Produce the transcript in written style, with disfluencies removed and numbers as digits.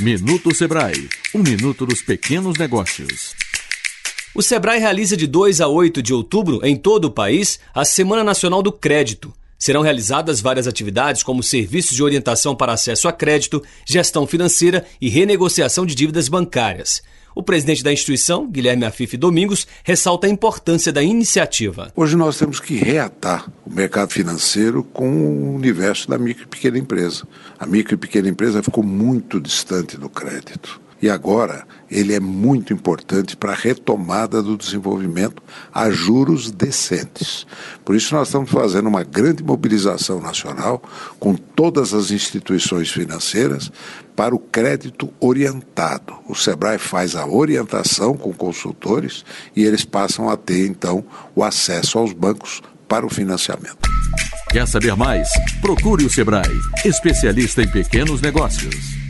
Minuto Sebrae, 1 minuto dos pequenos negócios. O Sebrae realiza de 2 a 8 de outubro, em todo o país, a Semana Nacional do Crédito. Serão realizadas várias atividades como serviços de orientação para acesso a crédito, gestão financeira e renegociação de dívidas bancárias. O presidente da instituição, Guilherme Afife Domingos, ressalta a importância da iniciativa. Hoje nós temos que reatar o mercado financeiro com o universo da micro e pequena empresa. A micro e pequena empresa ficou muito distante do crédito. E agora ele é muito importante para a retomada do desenvolvimento a juros decentes. Por isso nós estamos fazendo uma grande mobilização nacional com todas as instituições financeiras para o crédito orientado. O Sebrae faz a orientação com consultores e eles passam a ter, então, o acesso aos bancos para o financiamento. Quer saber mais? Procure o Sebrae, especialista em pequenos negócios.